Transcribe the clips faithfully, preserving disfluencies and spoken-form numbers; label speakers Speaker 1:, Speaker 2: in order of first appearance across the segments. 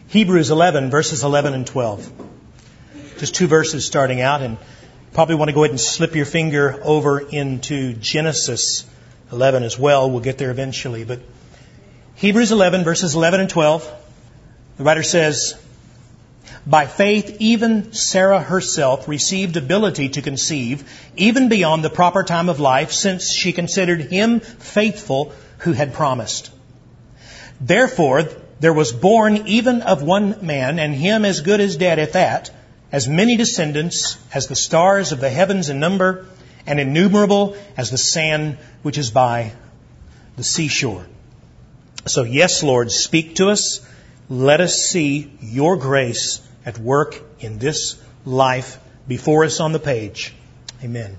Speaker 1: Hebrews eleven, verses eleven and twelve. Just two verses starting out, and probably want to go ahead and slip your finger over into Genesis eleven as well. We'll get there eventually. But Hebrews eleven, verses eleven and twelve, the writer says, "By faith, even Sarah herself received ability to conceive, even beyond the proper time of life, since she considered him faithful who had promised. Therefore, there was born even of one man, and him as good as dead at that, as many descendants as the stars of the heavens in number, and innumerable as the sand which is by the seashore." So yes, Lord, speak to us. Let us see your grace at work in this life before us on the page. Amen.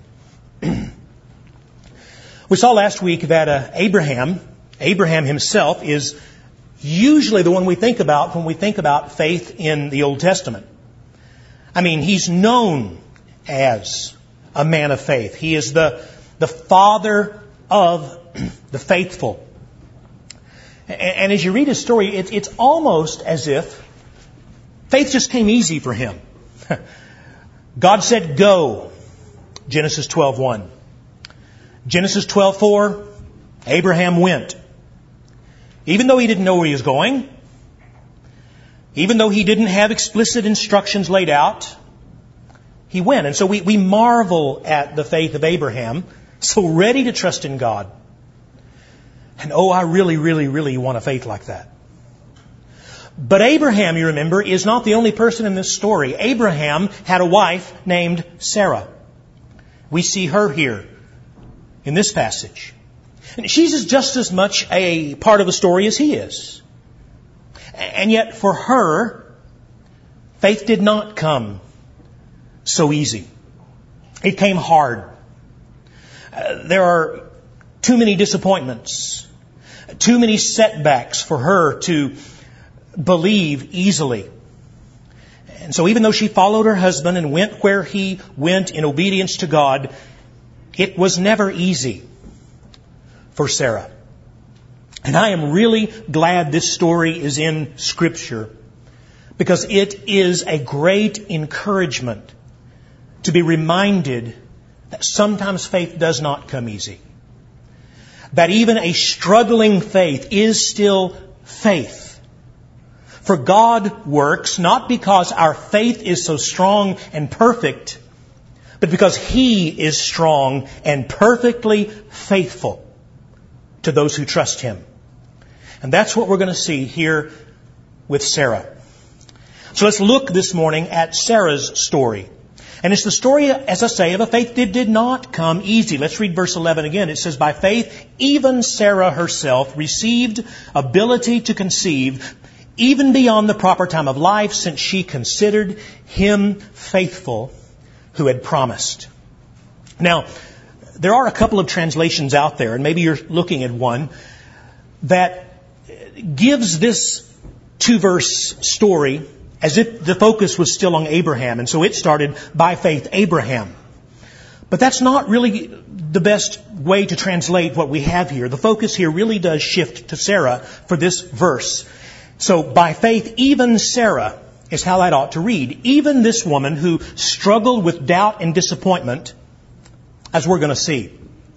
Speaker 1: We saw last week that uh, Abraham, Abraham himself is usually the one we think about when we think about faith in the Old Testament. I mean, he's known as a man of faith. He is the, the father of the faithful. And, and as you read his story, it, it's almost as if faith just came easy for him. God said, "Go." Genesis twelve one. Genesis twelve four. Abraham went. Even though he didn't know where he was going, even though he didn't have explicit instructions laid out, he went. And so we, we marvel at the faith of Abraham, so ready to trust in God. And oh, I really, really, really want a faith like that. But Abraham, you remember, is not the only person in this story. Abraham had a wife named Sarah. We see her here in this passage. And she's just as much a part of the story as he is. And yet for her, faith did not come so easy. It came hard. Uh, there are too many disappointments, too many setbacks for her to believe easily. And so even though she followed her husband and went where he went in obedience to God, it was never easy for Sarah. And I am really glad this story is in Scripture, because it is a great encouragement to be reminded that sometimes faith does not come easy. That even a struggling faith is still faith. For God works not because our faith is so strong and perfect, but because He is strong and perfectly faithful to those who trust Him. And that's what we're going to see here with Sarah. So let's look this morning at Sarah's story. And it's the story, as I say, of a faith that did not come easy. Let's read verse eleven again. It says, "By faith, even Sarah herself received ability to conceive, even beyond the proper time of life, since she considered him faithful who had promised." Now, there are a couple of translations out there, and maybe you're looking at one, that gives this two-verse story as if the focus was still on Abraham. And so it started, "By faith, Abraham." But that's not really the best way to translate what we have here. The focus here really does shift to Sarah for this verse. So, "By faith, even Sarah," is how that ought to read. Even this woman who struggled with doubt and disappointment, as we're going to see.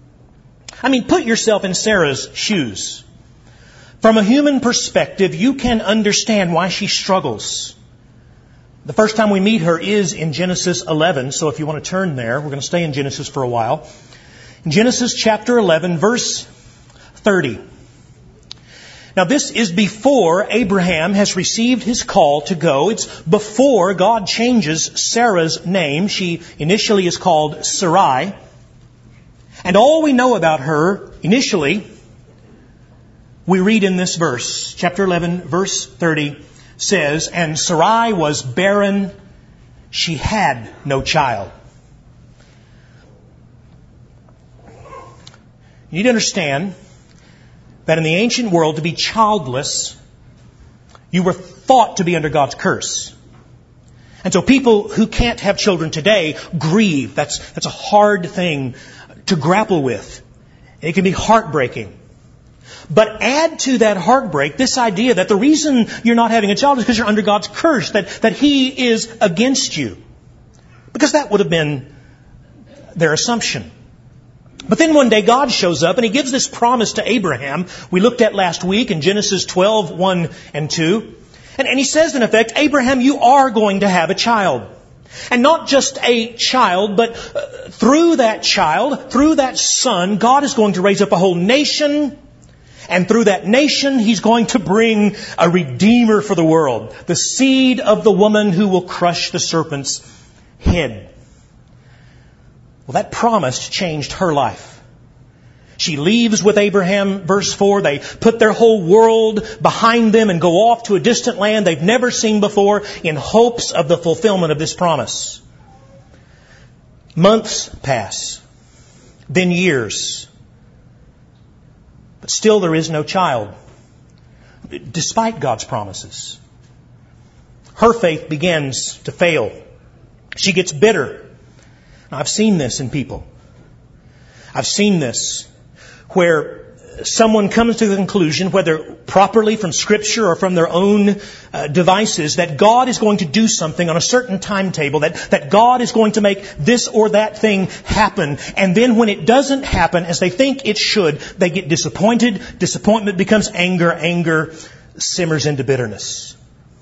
Speaker 1: I mean, put yourself in Sarah's shoes. From a human perspective, you can understand why she struggles. The first time we meet her is in Genesis eleven, so if you want to turn there, we're going to stay in Genesis for a while. In Genesis chapter eleven, verse thirty. Now this is before Abraham has received his call to go. It's before God changes Sarah's name. She initially is called Sarai. And all we know about her initially, we read in this verse. Chapter eleven, verse thirty says, "And Sarai was barren. She had no child." You need to understand that in the ancient world, to be childless, you were thought to be under God's curse. And so people who can't have children today grieve. That's, that's a hard thing to grapple with. It can be heartbreaking. But add to that heartbreak this idea that the reason you're not having a child is because you're under God's curse, that, that He is against you. Because that would have been their assumption. But then one day God shows up and He gives this promise to Abraham we looked at last week in Genesis twelve, one and two. And, and He says in effect, Abraham, you are going to have a child. And not just a child, but uh, through that child, through that son, God is going to raise up a whole nation. And through that nation, He's going to bring a Redeemer for the world. The seed of the woman who will crush the serpent's head. Well, that promise changed her life. She leaves with Abraham, verse four. They put their whole world behind them and go off to a distant land they've never seen before in hopes of the fulfillment of this promise. Months pass, then years. But still there is no child, despite God's promises. Her faith begins to fail. She gets bitter. Now, I've seen this in people. I've seen this where someone comes to the conclusion, whether properly from Scripture or from their own uh, devices, that God is going to do something on a certain timetable, that, that God is going to make this or that thing happen. And then when it doesn't happen as they think it should, they get disappointed. Disappointment becomes anger. Anger simmers into bitterness.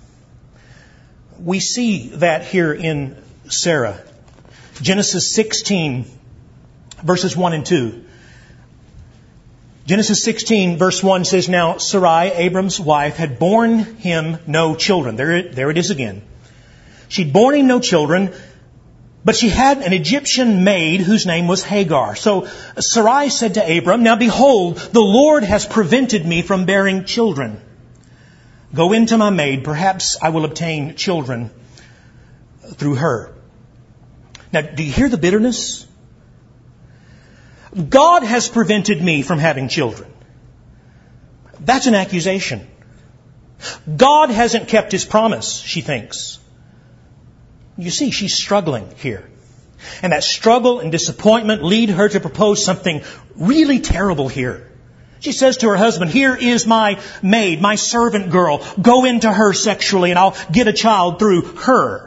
Speaker 1: We see that here in Sarah. Genesis sixteen, verses one and two. Genesis sixteen, verse one says, Now Sarai, Abram's wife, had borne him no children. There it, there it is again. She'd borne him no children, but she had an Egyptian maid whose name was Hagar. So Sarai said to Abram, Now behold, the Lord has prevented me from bearing children. Go in to my maid, perhaps I will obtain children through her. Now, do you hear the bitterness? God has prevented me from having children. That's an accusation. God hasn't kept His promise, she thinks. You see, she's struggling here. And that struggle and disappointment lead her to propose something really terrible here. She says to her husband, Here is my maid, my servant girl. Go into her sexually and I'll get a child through her.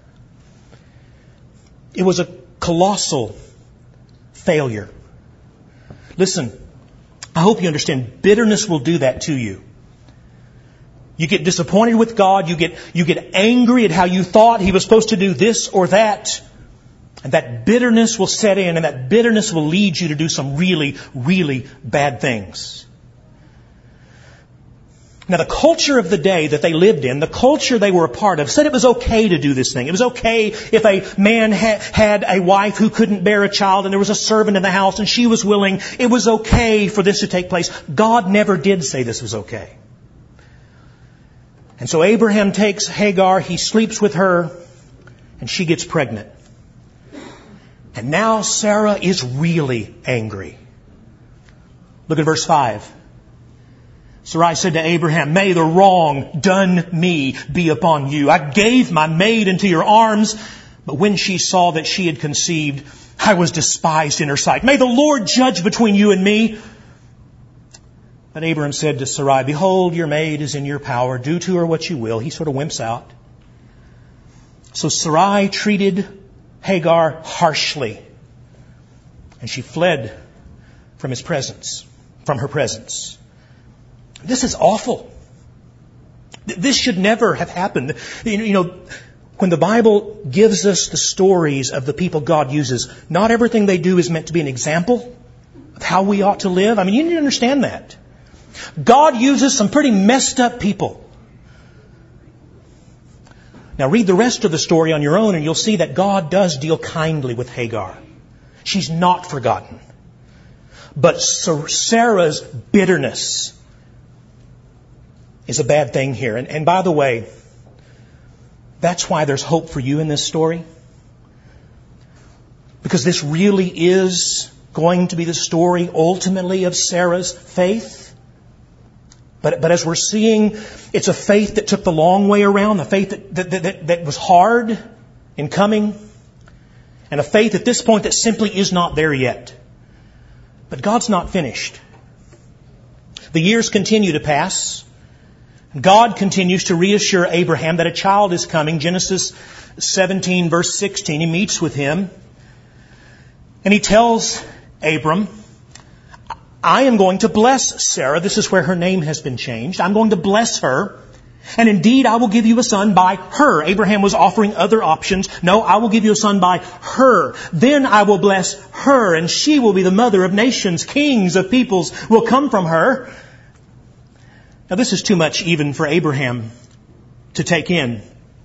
Speaker 1: It was a colossal failure. Listen, I hope you understand, bitterness will do that to you. You get disappointed with God, you get, you get angry at how you thought He was supposed to do this or that, and that bitterness will set in, and that bitterness will lead you to do some really, really bad things. Now, the culture of the day that they lived in, the culture they were a part of, said it was okay to do this thing. It was okay if a man ha- had a wife who couldn't bear a child and there was a servant in the house and she was willing. It was okay for this to take place. God never did say this was okay. And so Abraham takes Hagar, he sleeps with her, and she gets pregnant. And now Sarah is really angry. Look at verse five. Sarai said to Abraham, May the wrong done me be upon you. I gave my maid into your arms, but when she saw that she had conceived, I was despised in her sight. May the Lord judge between you and me. But Abraham said to Sarai, Behold, your maid is in your power. Do to her what you will. He sort of wimps out. So Sarai treated Hagar harshly, and she fled from his presence, from her presence. This is awful. This should never have happened. You know, when the Bible gives us the stories of the people God uses, not everything they do is meant to be an example of how we ought to live. I mean, you need to understand that. God uses some pretty messed up people. Now read the rest of the story on your own and you'll see that God does deal kindly with Hagar. She's not forgotten. But Sarah's bitterness is a bad thing here. And, and by the way, that's why there's hope for you in this story. Because this really is going to be the story ultimately of Sarah's faith. But, but as we're seeing, it's a faith that took the long way around, a faith that, that, that, that was hard in coming, and a faith at this point that simply is not there yet. But God's not finished. The years continue to pass. God continues to reassure Abraham that a child is coming. Genesis seventeen, verse sixteen, he meets with him. And he tells Abram, I am going to bless Sarah. This is where her name has been changed. I'm going to bless her. And indeed, I will give you a son by her. Abraham was offering other options. No, I will give you a son by her. Then I will bless her, and she will be the mother of nations. Kings of peoples will come from her. Now, this is too much even for Abraham to take in.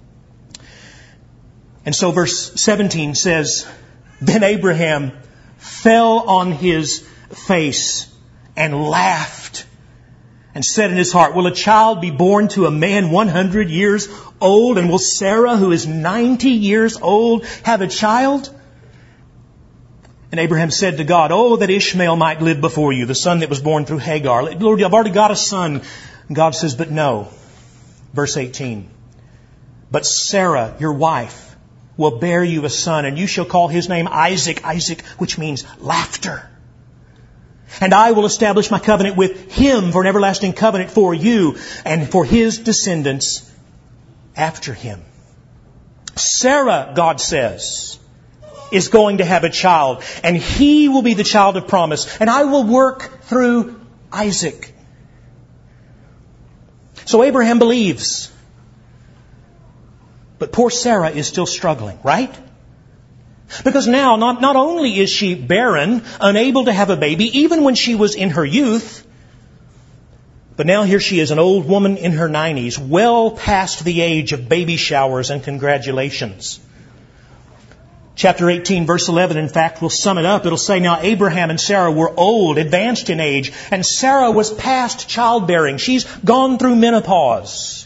Speaker 1: And so verse seventeen says, Then Abraham fell on his face and laughed and said in his heart, Will a child be born to a man one hundred years old? And will Sarah, who is ninety years old, have a child? And Abraham said to God, Oh, that Ishmael might live before you, the son that was born through Hagar. Lord, I've already got a son. And God says, but no. Verse eighteen. But Sarah, your wife, will bear you a son, and you shall call his name Isaac. Isaac, which means laughter. And I will establish my covenant with him for an everlasting covenant for you and for his descendants after him. Sarah, God says, is going to have a child, and he will be the child of promise, and I will work through Isaac. So Abraham believes. But poor Sarah is still struggling, right? Because now, not, not only is she barren, unable to have a baby, even when she was in her youth, but now here she is, an old woman in her nineties, well past the age of baby showers and congratulations. Chapter eighteen, verse eleven, in fact, will sum it up. It'll say, Now Abraham and Sarah were old, advanced in age, and Sarah was past childbearing. She's gone through menopause.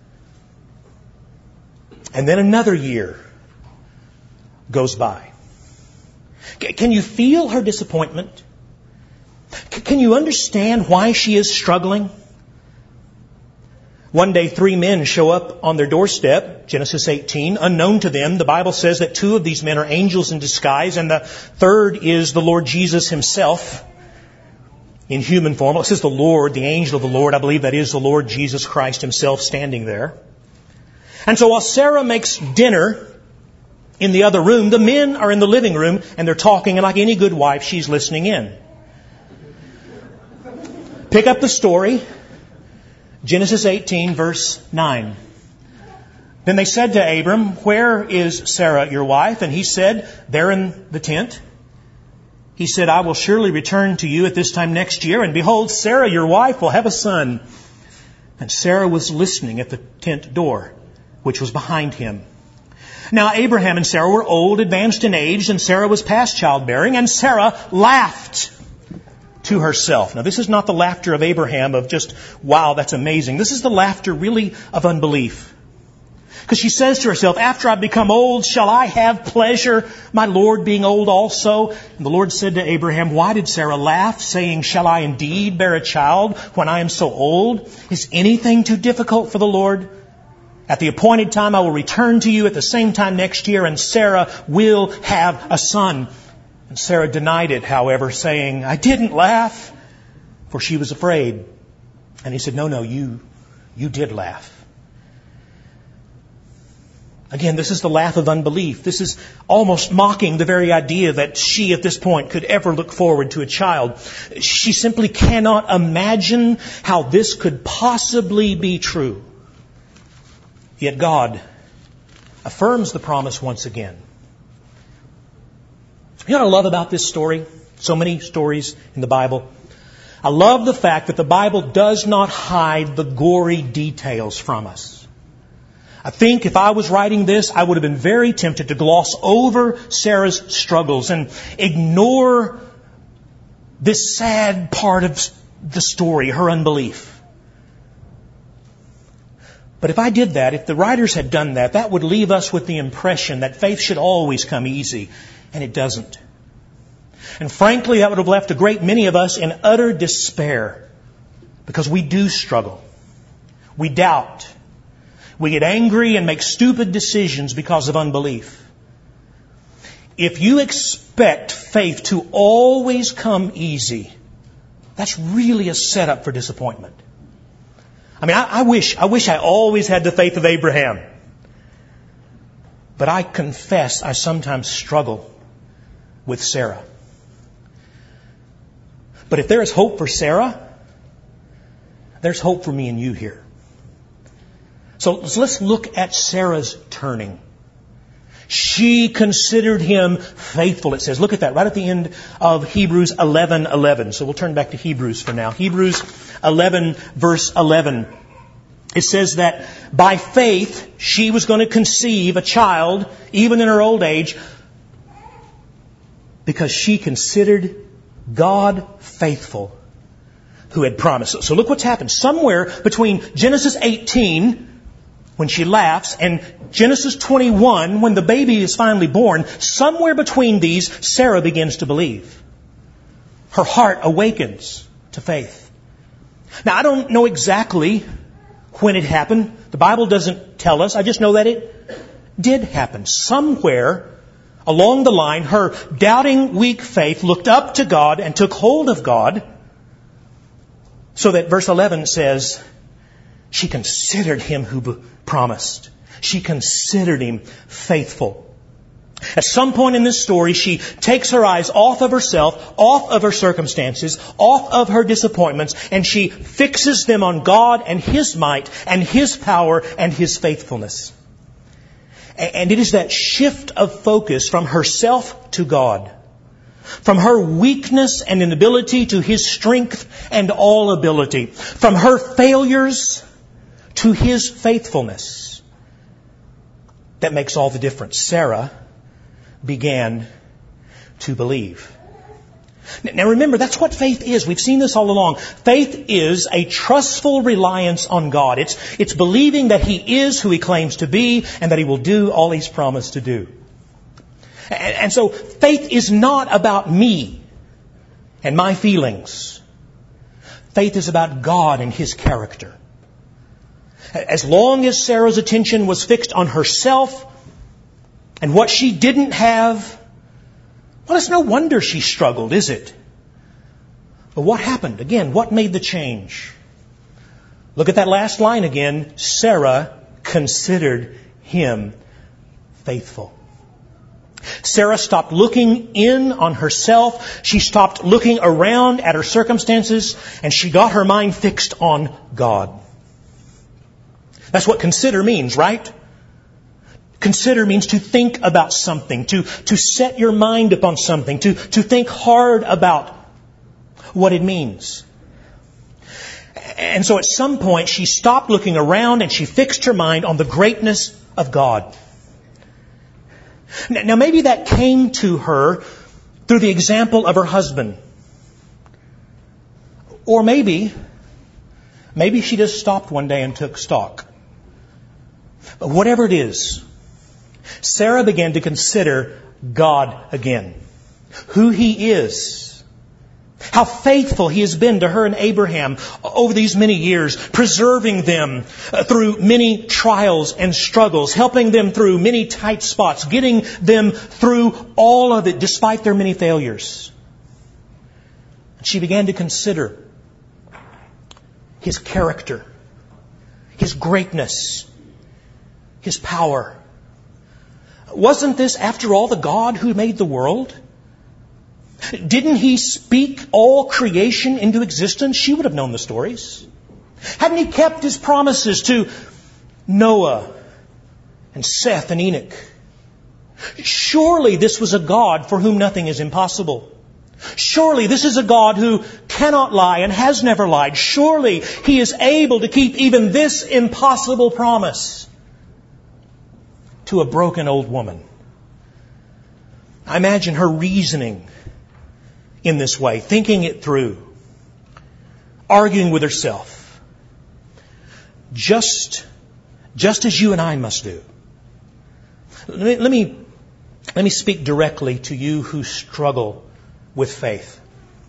Speaker 1: And then another year goes by. Can you feel her disappointment? Can you understand why she is struggling? One day, three men show up on their doorstep, Genesis eighteen. Unknown to them, the Bible says that two of these men are angels in disguise, and the third is the Lord Jesus himself in human form. It says the Lord, the angel of the Lord. I believe that is the Lord Jesus Christ himself standing there. And so while Sarah makes dinner in the other room, the men are in the living room and they're talking, and like any good wife, she's listening in. Pick up the story. Genesis eighteen, verse nine. Then they said to Abram, Where is Sarah, your wife? And he said, There in the tent. He said, I will surely return to you at this time next year, and behold, Sarah, your wife, will have a son. And Sarah was listening at the tent door, which was behind him. Now Abraham and Sarah were old, advanced in age, and Sarah was past childbearing, and Sarah laughed to herself. Now this is not the laughter of Abraham of just, wow, that's amazing. This is the laughter really of unbelief. Because she says to herself, after I become old, shall I have pleasure, my Lord being old also? And the Lord said to Abraham, Why did Sarah laugh, saying, Shall I indeed bear a child when I am so old? Is anything too difficult for the Lord? At the appointed time, I will return to you at the same time next year, and Sarah will have a son. And Sarah denied it, however, saying, I didn't laugh, for she was afraid. And he said, No, no, you, you did laugh. Again, this is the laugh of unbelief. This is almost mocking the very idea that she at this point could ever look forward to a child. She simply cannot imagine how this could possibly be true. Yet God affirms the promise once again. You know what I love about this story? So many stories in the Bible. I love the fact that the Bible does not hide the gory details from us. I think if I was writing this, I would have been very tempted to gloss over Sarah's struggles and ignore this sad part of the story, her unbelief. But if I did that, if the writers had done that, that would leave us with the impression that faith should always come easy. And it doesn't. And frankly, that would have left a great many of us in utter despair. Because we do struggle. We doubt. We get angry and make stupid decisions because of unbelief. If you expect faith to always come easy, That's really a setup for disappointment. I mean, I, I wish, I wish I always had the faith of Abraham. But I confess I sometimes struggle with Sarah. But if there is hope for Sarah, there's hope for me and you here. So, so let's look at Sarah's turning. She considered him faithful, it says. Look at that right at the end of Hebrews eleven eleven. So we'll turn back to Hebrews for now. Hebrews eleven verse eleven. It says that by faith she was going to conceive a child even in her old age because she considered God faithful who had promised. So look what's happened. Somewhere between Genesis eighteen, when she laughs, and Genesis twenty-one, when the baby is finally born, somewhere between these, Sarah begins to believe. Her heart awakens to faith. Now, I don't know exactly when it happened. The Bible doesn't tell us. I just know that it did happen. Somewhere along the line, her doubting, weak faith looked up to God and took hold of God, so that verse eleven says, she considered him who promised. She considered him faithful. At some point in this story, she takes her eyes off of herself, off of her circumstances, off of her disappointments, and she fixes them on God and His might and His power and His faithfulness. And it is that shift of focus from herself to God, from her weakness and inability to His strength and all ability, from her failures to His faithfulness, that makes all the difference. Sarah began to believe. Now remember, that's what faith is. We've seen this all along. Faith is a trustful reliance on God. It's, it's believing that He is who He claims to be and that He will do all He's promised to do. And, and so faith is not about me and my feelings. Faith is about God and His character. As long as Sarah's attention was fixed on herself and what she didn't have, well, it's no wonder she struggled, is it? But what happened? Again, what made the change? Look at that last line again. Sarah considered him faithful. Sarah stopped looking in on herself. She stopped looking around at her circumstances, and she got her mind fixed on God. That's what consider means, right? Consider means to think about something, to, to set your mind upon something, to, to think hard about what it means. And so at some point she stopped looking around and she fixed her mind on the greatness of God. Now maybe that came to her through the example of her husband. Or maybe, maybe she just stopped one day and took stock. But whatever it is, Sarah began to consider God again. Who He is. How faithful He has been to her and Abraham over these many years, preserving them through many trials and struggles, helping them through many tight spots, getting them through all of it despite their many failures. She began to consider His character, His greatness, His power. Wasn't this, after all, the God who made the world? Didn't He speak all creation into existence? She would have known the stories. Hadn't He kept His promises to Noah and Seth and Enoch? Surely this was a God for whom nothing is impossible. Surely this is a God who cannot lie and has never lied. Surely He is able to keep even this impossible promise to a broken old woman. I imagine her reasoning in this way, thinking it through, arguing with herself, just, just as you and I must do. Let me, let me, let me speak directly to you who struggle with faith.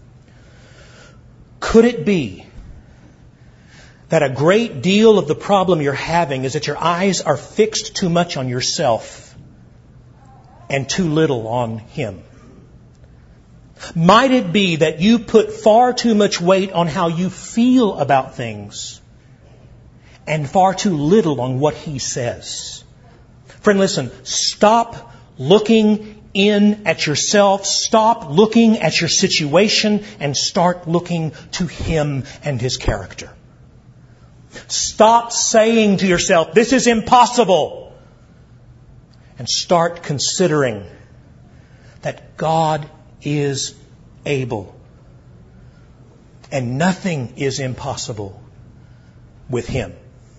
Speaker 1: Could it be that a great deal of the problem you're having is that your eyes are fixed too much on yourself and too little on Him? Might it be that you put far too much weight on how you feel about things and far too little on what He says? Friend, listen, stop looking in at yourself, stop looking at your situation, and start looking to Him and His character. Stop saying to yourself, this is impossible, and start considering that God is able. And nothing is impossible with Him.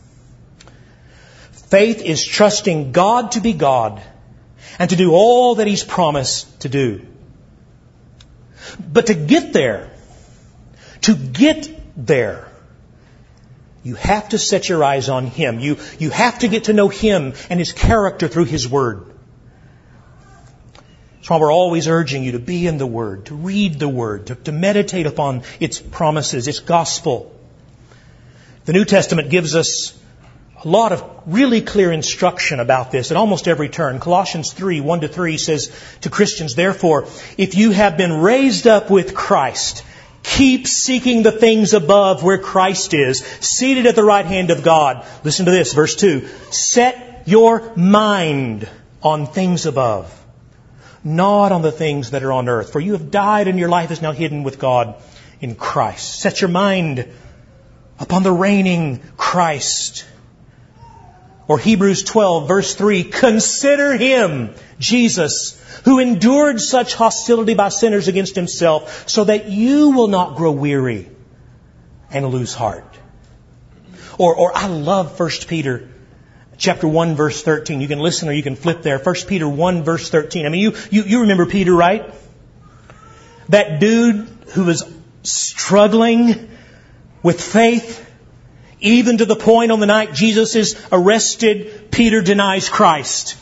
Speaker 1: Faith is trusting God to be God and to do all that He's promised to do. But to get there, to get there, you have to set your eyes on Him. You, you have to get to know Him and His character through His Word. That's why we're always urging you to be in the Word, to read the Word, to, to meditate upon its promises, its gospel. The New Testament gives us a lot of really clear instruction about this at almost every turn. Colossians three, one to three says to Christians, therefore, if you have been raised up with Christ, keep seeking the things above where Christ is, seated at the right hand of God. Listen to this, verse two. Set your mind on things above, not on the things that are on earth. For you have died and your life is now hidden with God in Christ. Set your mind upon the reigning Christ. Or Hebrews twelve, verse three, consider Him, Jesus, who endured such hostility by sinners against Himself, so that you will not grow weary and lose heart. Or, or I love First Peter chapter one, verse thirteen. You can listen or you can flip there. First Peter one, verse thirteen. I mean, you, you, you remember Peter, right? That dude who was struggling with faith, even to the point on the night Jesus is arrested, Peter denies Christ.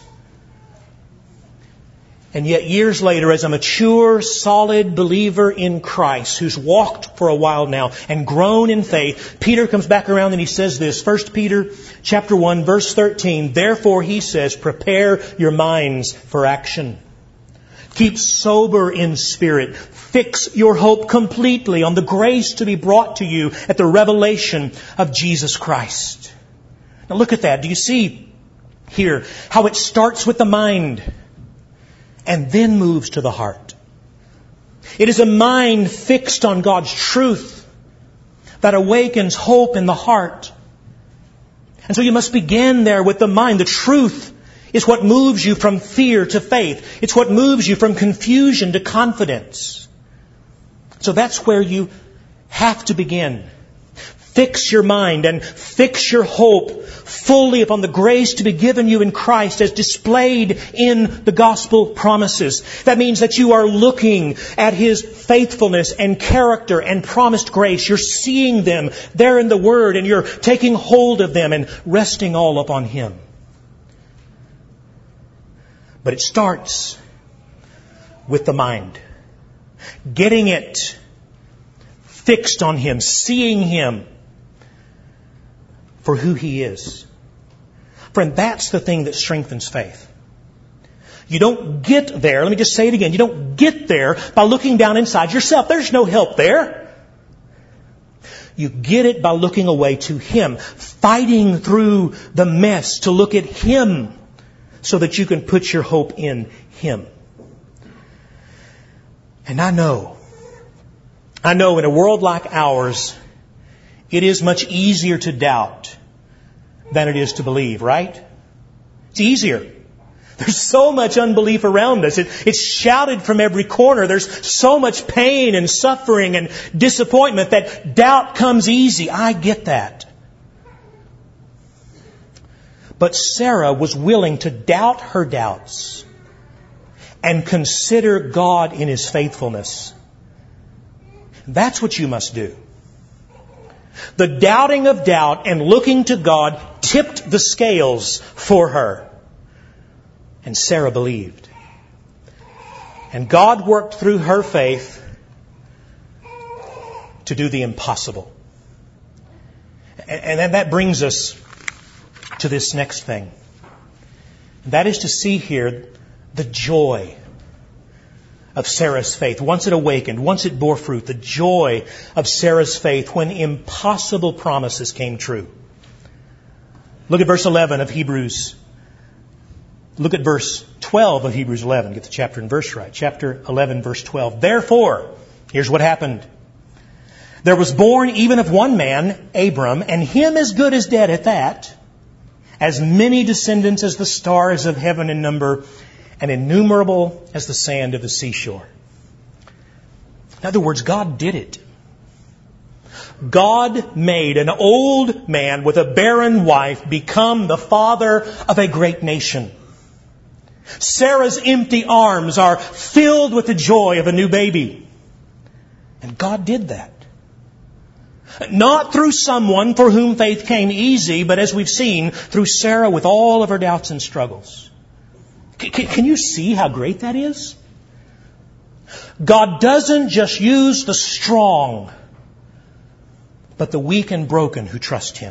Speaker 1: And yet years later, as a mature, solid believer in Christ, who's walked for a while now and grown in faith, Peter comes back around and he says this, First Peter chapter one, verse thirteen, therefore, he says, prepare your minds for action. Keep sober in spirit. Fix your hope completely on the grace to be brought to you at the revelation of Jesus Christ. Now look at that. Do you see here how it starts with the mind and then moves to the heart? It is a mind fixed on God's truth that awakens hope in the heart. And so you must begin there with the mind. The truth is what moves you from fear to faith. It's what moves you from confusion to confidence. So that's where you have to begin. Fix your mind and fix your hope fully upon the grace to be given you in Christ as displayed in the gospel promises. That means that you are looking at His faithfulness and character and promised grace. You're seeing them there in the Word and you're taking hold of them and resting all upon Him. But it starts with the mind. Getting it fixed on Him, seeing Him for who He is. Friend, that's the thing that strengthens faith. You don't get there, let me just say it again, you don't get there by looking down inside yourself. There's no help there. You get it by looking away to Him, fighting through the mess to look at Him so that you can put your hope in Him. And I know, I know in a world like ours, it is much easier to doubt than it is to believe, right? It's easier. There's so much unbelief around us. It, it's shouted from every corner. There's so much pain and suffering and disappointment that doubt comes easy. I get that. But Sarah was willing to doubt her doubts and consider God in His faithfulness. That's what you must do. The doubting of doubt and looking to God tipped the scales for her. And Sarah believed. And God worked through her faith to do the impossible. And that brings us to this next thing. That is to see here the joy of Sarah's faith. Once it awakened, once it bore fruit, the joy of Sarah's faith when impossible promises came true. Look at verse eleven of Hebrews. Look at verse twelve of Hebrews eleven. Get the chapter and verse right. Chapter eleven, verse twelve. Therefore, here's what happened. There was born even of one man, Abram, and him as good as dead at that, as many descendants as the stars of heaven in number, and innumerable as the sand of the seashore. In other words, God did it. God made an old man with a barren wife become the father of a great nation. Sarah's empty arms are filled with the joy of a new baby. And God did that. Not through someone for whom faith came easy, but as we've seen, through Sarah with all of her doubts and struggles. C- can you see how great that is? God doesn't just use the strong, but the weak and broken who trust Him.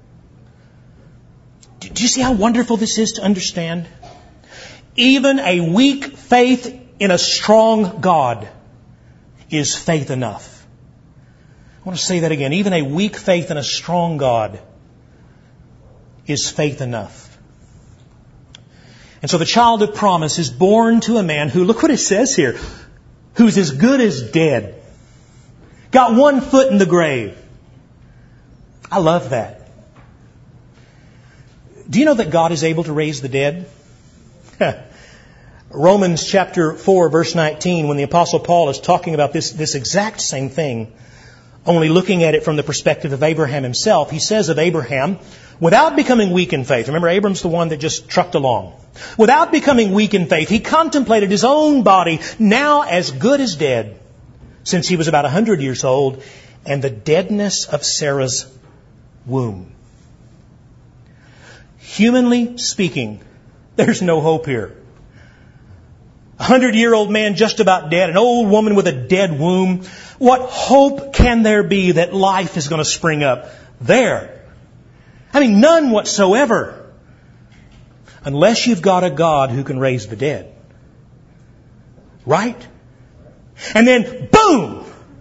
Speaker 1: Do you see how wonderful this is to understand? Even a weak faith in a strong God is faith enough. I want to say that again. Even a weak faith in a strong God is faith enough. And so the child of promise is born to a man who, look what it says here, who's as good as dead. Got one foot in the grave. I love that. Do you know that God is able to raise the dead? Romans chapter four, verse nineteen, when the Apostle Paul is talking about this, this exact same thing, only looking at it from the perspective of Abraham himself, he says of Abraham, without becoming weak in faith, remember Abram's the one that just trucked along. Without becoming weak in faith, he contemplated his own body now as good as dead, since he was about a hundred years old, and the deadness of Sarah's womb. Humanly speaking, there's no hope here. A hundred-year-old man just about dead, an old woman with a dead womb. What hope can there be that life is going to spring up there? I mean, none whatsoever. Unless you've got a God who can raise the dead. Right? And then, boom!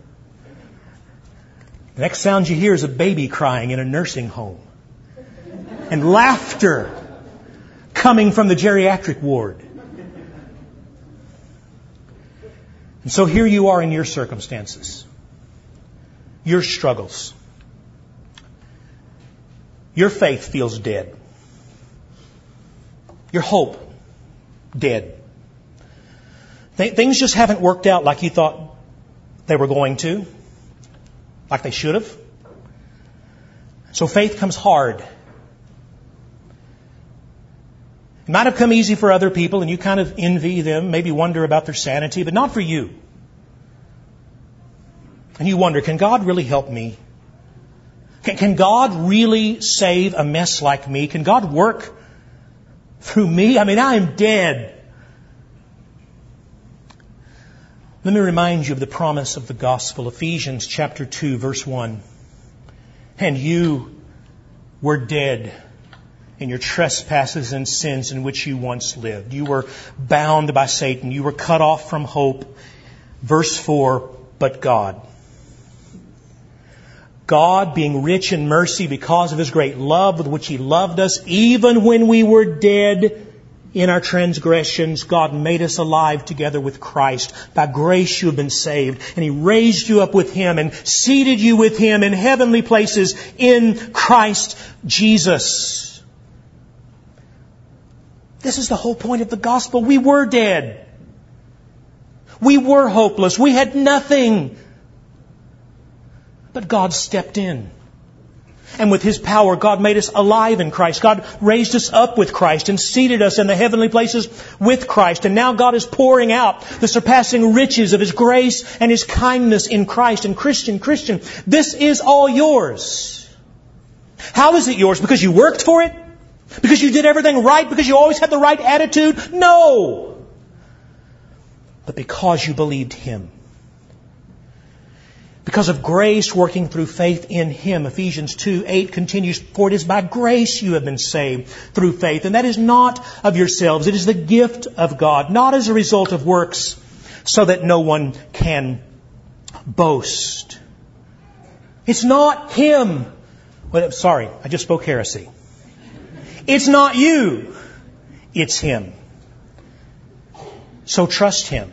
Speaker 1: The next sound you hear is a baby crying in a nursing home. And laughter coming from the geriatric ward. And so here you are in your circumstances, your struggles. Your faith feels dead. Your hope, dead. Th- things just haven't worked out like you thought they were going to, like they should have. So faith comes hard. It might have come easy for other people and you kind of envy them, maybe wonder about their sanity, but not for you. And you wonder, can God really help me? Can, can God really save a mess like me? Can God work through me? I mean, I am dead. Let me remind you of the promise of the gospel, Ephesians chapter two, verse one. And you were dead in your trespasses and sins in which you once lived. You were bound by Satan. You were cut off from hope. Verse four, but God. God, being rich in mercy because of His great love with which He loved us, even when we were dead in our transgressions, God made us alive together with Christ. By grace you have been saved. And He raised you up with Him and seated you with Him in heavenly places in Christ Jesus. This is the whole point of the gospel. We were dead. We were hopeless. We had nothing. But God stepped in. And with His power, God made us alive in Christ. God raised us up with Christ and seated us in the heavenly places with Christ. And now God is pouring out the surpassing riches of His grace and His kindness in Christ. And Christian, Christian, this is all yours. How is it yours? Because you worked for it? Because you did everything right? Because you always had the right attitude? No! But because you believed Him. Because of grace working through faith in Him. Ephesians two eight continues, for it is by grace you have been saved through faith. And that is not of yourselves. It is the gift of God, not as a result of works, so that no one can boast. It's not him. Well, sorry, I just spoke heresy. It's not you. It's him. So trust him.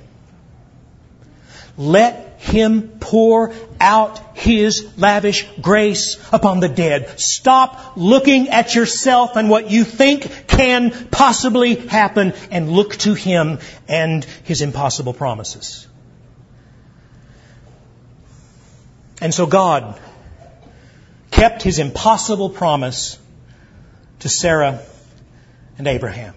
Speaker 1: Let him pour out his lavish grace upon the dead. Stop looking at yourself and what you think can possibly happen and look to him and his impossible promises. And so God kept his impossible promise to Sarah and Abraham.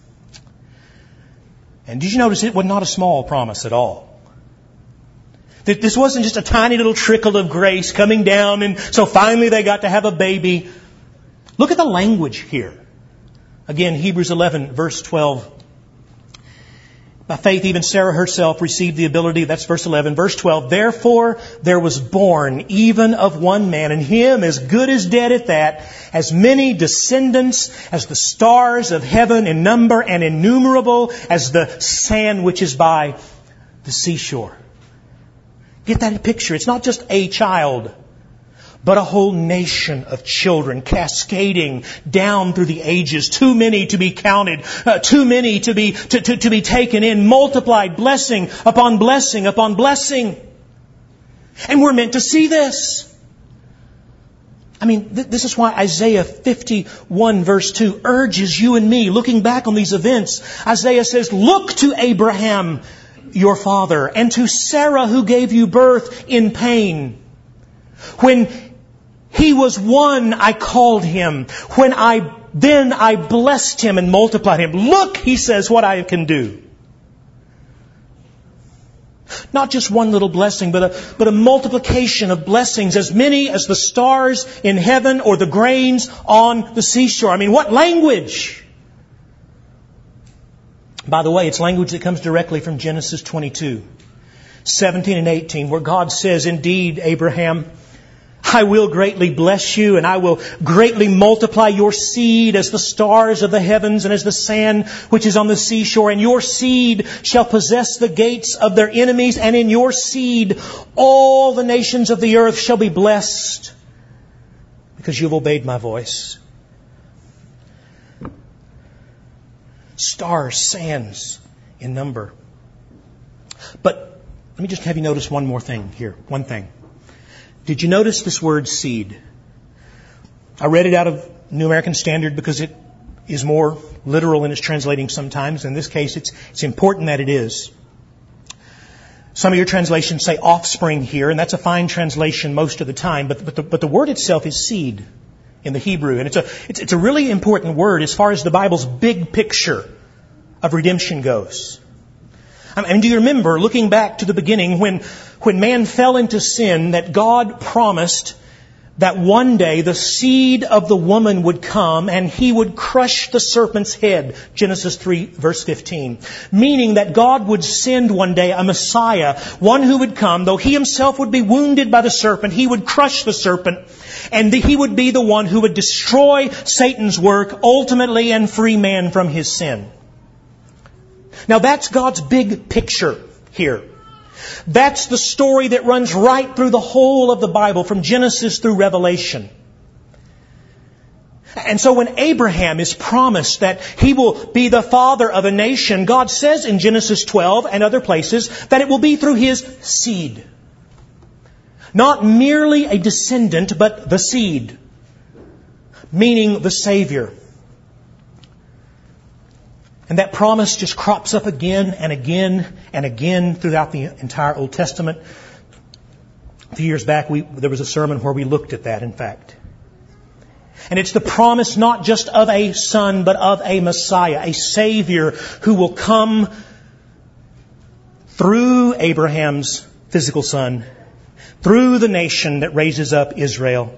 Speaker 1: And did you notice it was not a small promise at all? That this wasn't just a tiny little trickle of grace coming down and so finally they got to have a baby. Look at the language here. Again, Hebrews eleven, verse twelve. By faith, even Sarah herself received the ability, that's verse eleven, verse twelve. Therefore, there was born, even of one man, and him as good as dead at that, as many descendants as the stars of heaven in number and innumerable as the sand which is by the seashore. Get that picture. It's not just a child, but a whole nation of children cascading down through the ages. Too many to be counted. Uh, too many to be to, to, to be taken in. Multiplied blessing upon blessing upon blessing. And we're meant to see this. I mean, th- this is why Isaiah fifty-one verse two urges you and me, looking back on these events. Isaiah says, look to Abraham, your father, and to Sarah who gave you birth in pain. When he was one, I called him. When I, then I blessed him and multiplied him. Look, he says, what I can do. Not just one little blessing, but a, but a multiplication of blessings, as many as the stars in heaven or the grains on the seashore. I mean, what language? By the way, it's language that comes directly from Genesis twenty-two, seventeen and eighteen, where God says, indeed, Abraham, I will greatly bless you, and I will greatly multiply your seed as the stars of the heavens and as the sand which is on the seashore. And your seed shall possess the gates of their enemies, and in your seed all the nations of the earth shall be blessed, because you have obeyed my voice. Stars, sands in number. But let me just have you notice one more thing here. One thing. Did you notice this word seed? I read it out of New American Standard because it is more literal in its translating sometimes. In this case, it's, it's important that it is. Some of your translations say offspring here, and that's a fine translation most of the time. But, but, the, but the word itself is seed in the Hebrew. And it's a, it's, it's a really important word as far as the Bible's big picture of redemption goes. I mean, do you remember, looking back to the beginning, when, when man fell into sin, that God promised that one day the seed of the woman would come and he would crush the serpent's head. Genesis three, verse fifteen. Meaning that God would send one day a Messiah, one who would come, though he himself would be wounded by the serpent, he would crush the serpent, and he would be the one who would destroy Satan's work ultimately and free man from his sin. Now that's God's big picture here. That's the story that runs right through the whole of the Bible, from Genesis through Revelation. And so when Abraham is promised that he will be the father of a nation, God says in Genesis twelve and other places that it will be through his seed. Not merely a descendant, but the seed, meaning the Savior. And that promise just crops up again and again and again throughout the entire Old Testament. A few years back, we, there was a sermon where we looked at that, in fact. And it's the promise not just of a son, but of a Messiah, a Savior who will come through Abraham's physical son, through the nation that raises up Israel,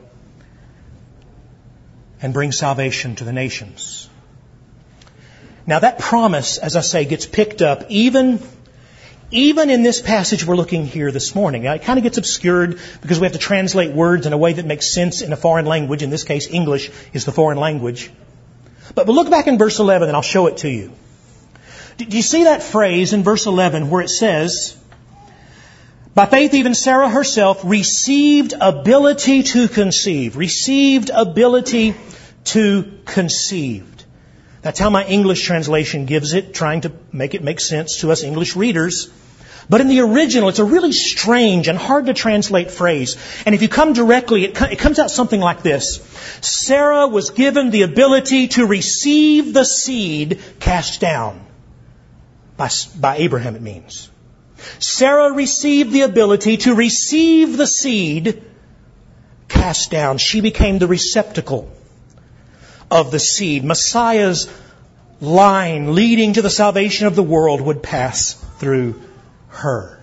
Speaker 1: and bring salvation to the nations. Now that promise, as I say, gets picked up even, even in this passage we're looking here this morning. Now, it kind of gets obscured because we have to translate words in a way that makes sense in a foreign language. In this case, English is the foreign language. But, but look back in verse eleven and I'll show it to you. Do you see that phrase in verse eleven where it says, by faith even Sarah herself received ability to conceive. Received ability to conceive. That's how my English translation gives it, trying to make it make sense to us English readers. But in the original, it's a really strange and hard to translate phrase. And if you come directly, it, it comes out something like this. Sarah was given the ability to receive the seed cast down. By, by Abraham, it means. Sarah received the ability to receive the seed cast down. She became the receptacle of the seed. Messiah's line leading to the salvation of the world would pass through her.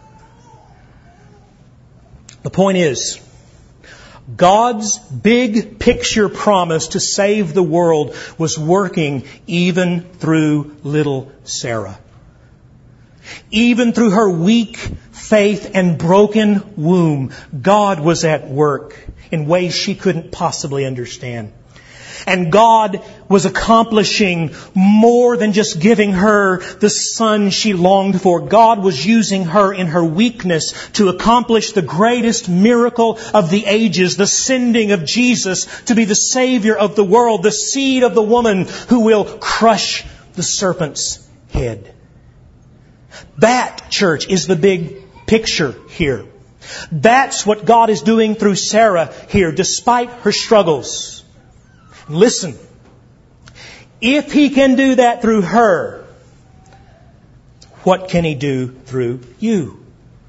Speaker 1: The point is, God's big picture promise to save the world was working even through little Sarah. Even through her weak faith and broken womb, God was at work in ways she couldn't possibly understand. And God was accomplishing more than just giving her the son she longed for. God was using her in her weakness to accomplish the greatest miracle of the ages, the sending of Jesus to be the Savior of the world, the seed of the woman who will crush the serpent's head. That, church, is the big picture here. That's what God is doing through Sarah here, despite her struggles. Listen, if He can do that through her, what can He do through you?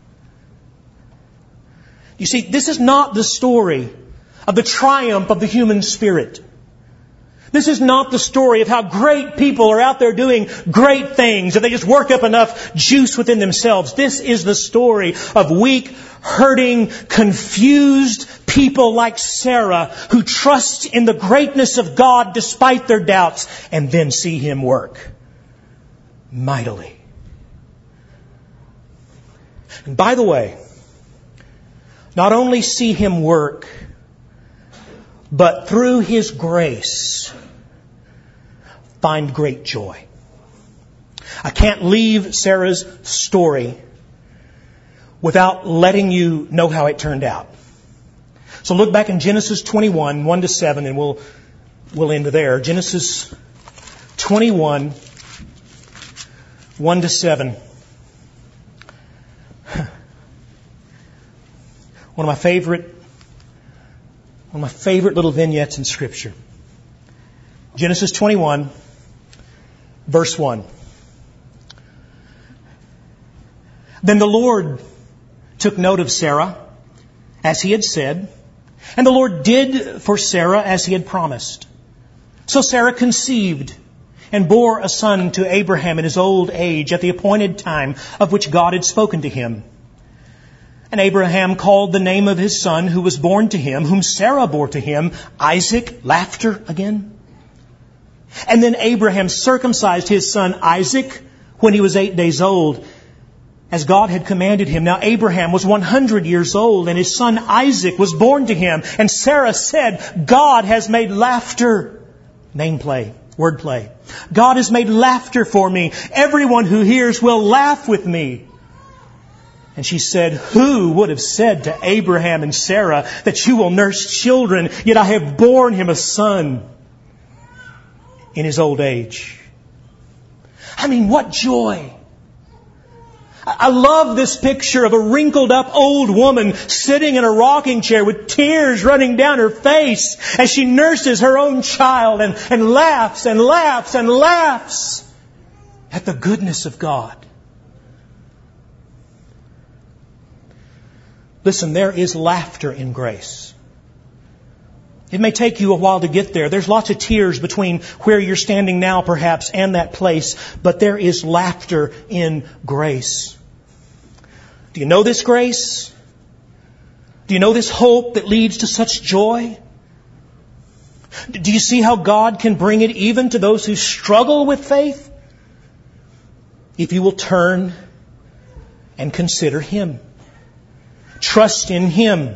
Speaker 1: You see, this is not the story of the triumph of the human spirit. This is not the story of how great people are out there doing great things, if they just work up enough juice within themselves. This is the story of weak, hurting, confused people like Sarah who trust in the greatness of God despite their doubts and then see Him work mightily. And by the way, not only see Him work, but through His grace, find great joy. I can't leave Sarah's story without letting you know how it turned out. So look back in Genesis twenty-one, one to seven, and we'll, we'll end there. Genesis twenty-one, one to seven. One of my favorite One of my favorite little vignettes in Scripture. Genesis twenty-one, verse one. Then the Lord took note of Sarah, as He had said, and the Lord did for Sarah as He had promised. So Sarah conceived and bore a son to Abraham in his old age at the appointed time of which God had spoken to him. And Abraham called the name of his son who was born to him, whom Sarah bore to him, Isaac. Laughter again. And then Abraham circumcised his son Isaac when he was eight days old, as God had commanded him. Now Abraham was one hundred years old, and his son Isaac was born to him. And Sarah said, God has made laughter. Name play, word play. God has made laughter for me. Everyone who hears will laugh with me. And she said, who would have said to Abraham and Sarah that you will nurse children, yet I have borne him a son in his old age? I mean, what joy! I love this picture of a wrinkled up old woman sitting in a rocking chair with tears running down her face as she nurses her own child and, and laughs and laughs and laughs at the goodness of God. Listen, there is laughter in grace. It may take you a while to get there. There's lots of tears between where you're standing now, perhaps, and that place. But there is laughter in grace. Do you know this grace? Do you know this hope that leads to such joy? Do you see how God can bring it even to those who struggle with faith? If you will turn and consider Him. Trust in Him.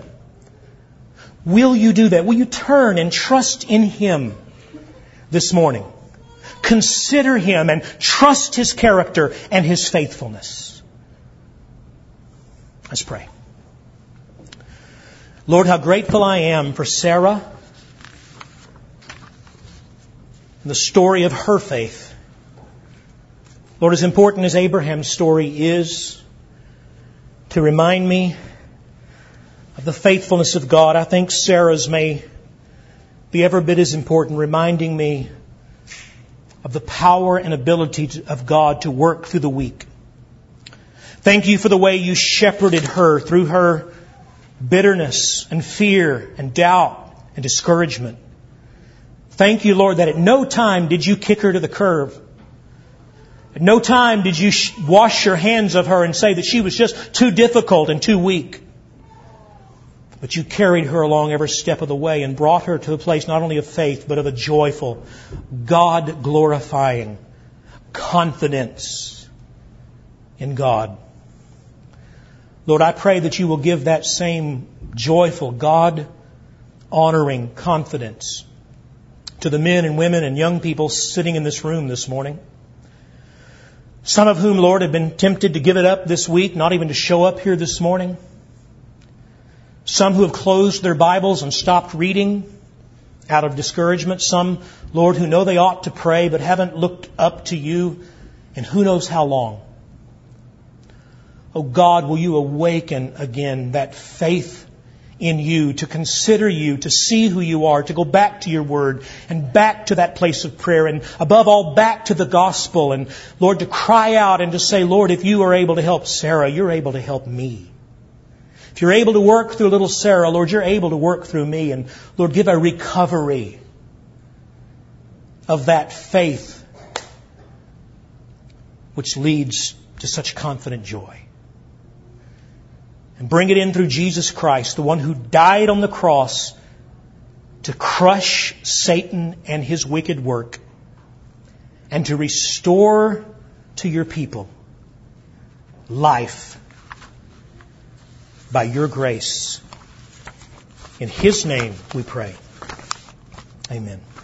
Speaker 1: Will you do that? Will you turn and trust in Him this morning? consider Him and trust His character and His faithfulness. Let's pray. Lord, how grateful I am for Sarah and the story of her faith. Lord, as important as Abraham's story is to remind me of the faithfulness of God, I think Sarah's may be every bit as important, reminding me of the power and ability to, of God to work through the weak. Thank You for the way You shepherded her through her bitterness and fear and doubt and discouragement. Thank You, Lord, that at no time did You kick her to the curb. At no time did You sh- wash Your hands of her and say that she was just too difficult and too weak. But You carried her along every step of the way and brought her to a place not only of faith, but of a joyful, God-glorifying confidence in God. Lord, I pray that You will give that same joyful, God-honoring confidence to the men and women and young people sitting in this room this morning. Some of whom, Lord, have been tempted to give it up this week, not even to show up here this morning. Some who have closed their Bibles and stopped reading out of discouragement. Some, Lord, who know they ought to pray but haven't looked up to You in who knows how long. Oh God, will You awaken again that faith in You, to consider You, to see who You are, to go back to Your Word and back to that place of prayer and above all back to the gospel and, Lord, to cry out and to say, Lord, if You are able to help Sarah, You're able to help me. If You're able to work through little Sarah, Lord, You're able to work through me. And Lord, give a recovery of that faith which leads to such confident joy. And bring it in through Jesus Christ, the one who died on the cross to crush Satan and his wicked work and to restore to Your people life by Your grace. In His name we pray. Amen.